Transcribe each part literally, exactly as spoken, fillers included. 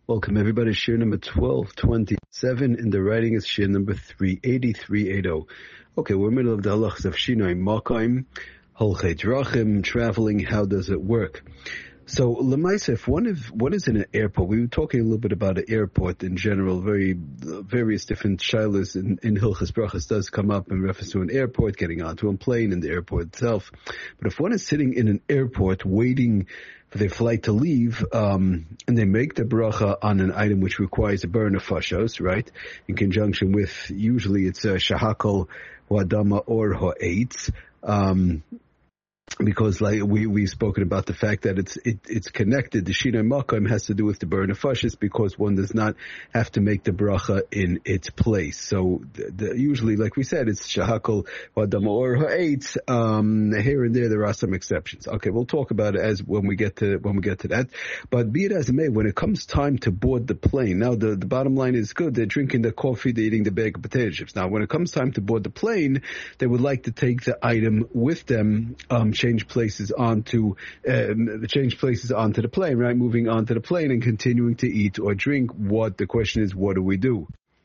Welcome everybody. Shir number twelve twenty-seven in the writing is shir number three eighty, three eighty. Okay, we're in the middle of the halachas of Shinoi Makaim, Holchei Drachim, traveling. How does it work? So, Lemaisa, if one is, one is in an airport, we were talking a little bit about an airport in general, very, various different shilas in, in Hilchas Brachas does come up in reference to an airport, getting onto a plane in the airport itself. But if one is sitting in an airport waiting for their flight to leave, um, and they make the bracha on an item which requires a burn of fashos, right? In conjunction with, usually it's a shahakal, wadama, or ha'etz, um, because like we, we've spoken about the fact that it's, it, it's connected. The Shinoi Makaim has to do with the burn of fashos because one does not have to make the bracha in its place. So the, the, usually, like we said, it's shahakal, wadama, or ha'etz. Um, here and there, there are some exceptions. Okay, we'll talk about it as when we get to, when we get to that. But be it as it may, when it comes time to board the plane, now the, the bottom line is good. They're drinking the coffee, they're eating the bag of potato chips. Now, when it comes time to board the plane, they would like to take the item with them, um, change places onto, um, change places onto the plane, right? Moving onto the plane and continuing to eat or drink. What the question is, what do we do?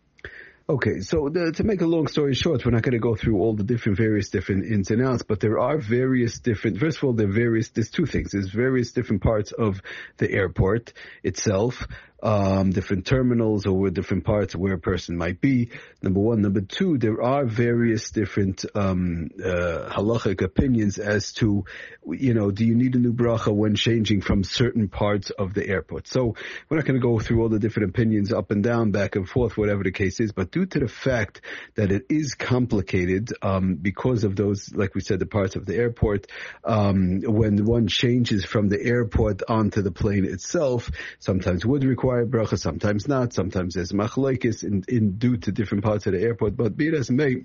Okay, so the, to make a long story short, we're not going to go through all the different, various different ins and outs, but there are various different, first of all, there are various, there's two things. There's various different parts of the airport itself, um, different terminals or different parts where a person might be. Number one. Number two, there are various different, um, uh, halachic opinions as to, you know, do you need a new bracha when changing from certain parts of the airport? So we're not going to go through all the different opinions up and down, back and forth, whatever the case is, but due to the fact that it is complicated, um, because of those, like we said, the parts of the airport, um, when one changes from the airport onto the plane itself, sometimes would require bracha, sometimes not, sometimes there's machlokes in, in due to different parts of the airport, but be it as it may,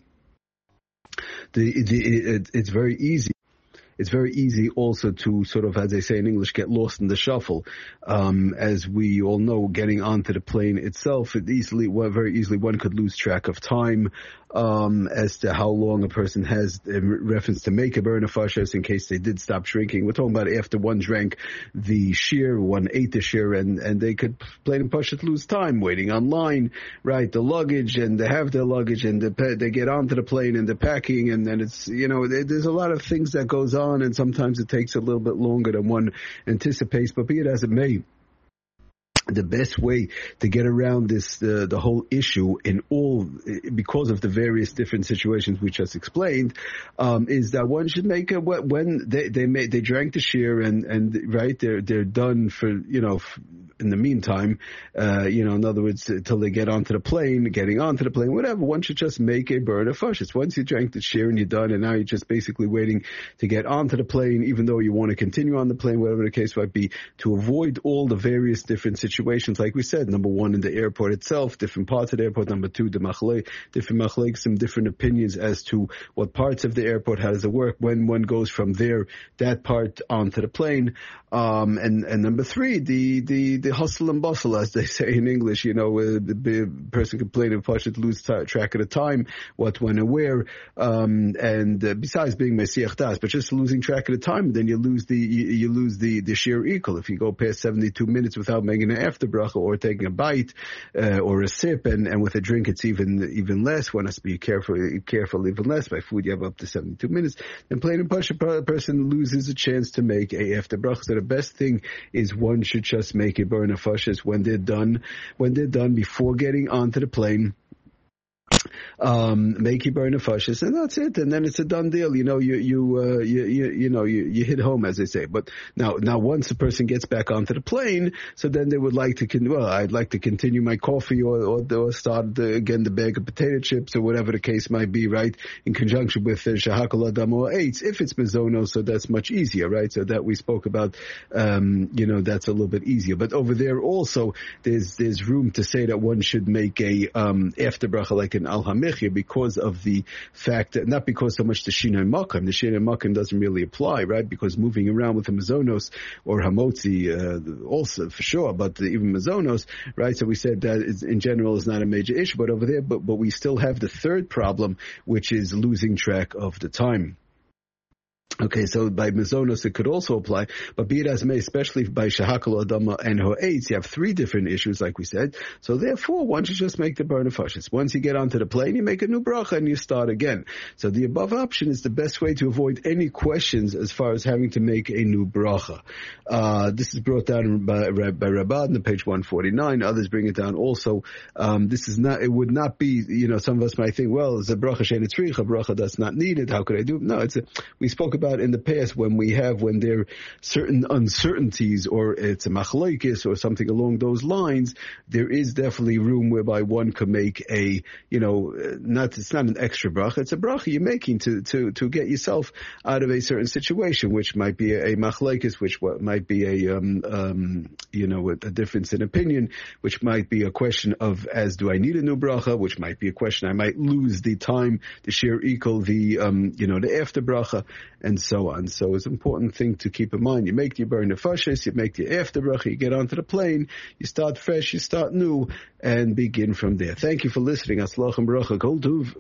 the, the, it, it's very easy. It's very easy also to sort of, as they say in English, get lost in the shuffle. Um, as we all know, getting onto the plane itself, it easily, well, very easily, one could lose track of time, um, as to how long a person has in reference to make a burn of fashos in case they did stop drinking. We're talking about after one drank the shear, one ate the shear, and, and they could plain and pashut lose time waiting online, right? The luggage, and they have their luggage, and the, they get onto the plane and the packing, and then it's, you know, there's a lot of things that goes on, and sometimes it takes a little bit longer than one anticipates, but be it as it may, the best way to get around this, uh, the whole issue in all, because of the various different situations we just explained, um, is that one should make a, when they, they made, they drank the shear and, and, right, they're, they're done for, you know, in the meantime, uh, you know, in other words, until they get onto the plane, getting onto the plane, whatever, one should just make a burn of fashos. Once you drank the shear and you're done, and now you're just basically waiting to get onto the plane, even though you want to continue on the plane, whatever the case might be, to avoid all the various different situations. Like we said, number one, in the airport itself, different parts of the airport. Number two, the machlei, different machlei, some different opinions as to what parts of the airport, how does it work, when one goes from there, that part onto the plane. Um, and, and number three, the, the, the hustle and bustle, as they say in English, you know, uh, the, the person complaining, should lose t- track of the time, what, when, and where, um, and uh, besides being Mesiach Das, but just losing track of the time, then you lose the, you, you lose the, the sheer equal. If you go past seventy-two minutes without making an after bracha or taking a bite, uh, or a sip, and, and with a drink, it's even, even less. One has to be careful, careful even less. By food, you have up to seventy-two minutes. Then plain and push, a person loses a chance to make a after bracha. So the best thing is one should just make a burn of fashos when they're done, when they're done before getting onto the plane. Um, make you burn a fashos, and that's it. And then it's a done deal. You know, you, you, uh, you, you, you know, you, you hit home, as they say. But now, now once a person gets back onto the plane, so then they would like to, con- well, I'd like to continue my coffee or, or, or start the, again the bag of potato chips or whatever the case might be, right? In conjunction with uh, shahakal adam or eitz. If it's mezono, so that's much easier, right? So that we spoke about, um, you know, that's a little bit easier. But over there also, there's, there's room to say that one should make a, um, after bracha like an al hamechia, because of the fact that, not because so much the Shinoi Makaim, the Shinoi Makaim doesn't really apply, right? Because moving around with the Mazonos or Hamotzi, uh, also for sure, but even Mazonos, right? So we said that is, in general is not a major issue, but over there, but, but we still have the third problem, which is losing track of the time. Okay, so by Mazonos it could also apply, but be it as it may, especially by Shahakal Adama and Ho'etz, you have three different issues, like we said. So therefore, one should just make the Bar Nefashis. Once you get onto the plane, you make a new bracha and you start again. So the above option is the best way to avoid any questions as far as having to make a new bracha. Uh, this is brought down by, by Rabban on page one forty-nine. Others bring it down also. Um, this is not, it would not be, you know, some of us might think, well, it's a bracha she'en tzrich, a bracha that's not needed. How could I do it? No, it's a, we spoke about in the past when we have, when there are certain uncertainties or it's a machlokes or something along those lines, there is definitely room whereby one could make a, you know, not, it's not an extra bracha, it's a bracha you're making to, to, to get yourself out of a certain situation, which might be a, a machlokes, which might be a, um, um, you know, a, a difference in opinion, which might be a question of, as do I need a new bracha, which might be a question I might lose the time, the share equal, the, um, you know, the after bracha, and so on. So it's an important thing to keep in mind. You make the Bar Nefashis, you make the after bracha, you get onto the plane, you start fresh, you start new, and begin from there. Thank you for listening. Aslach and Baruch. Kol Tuv.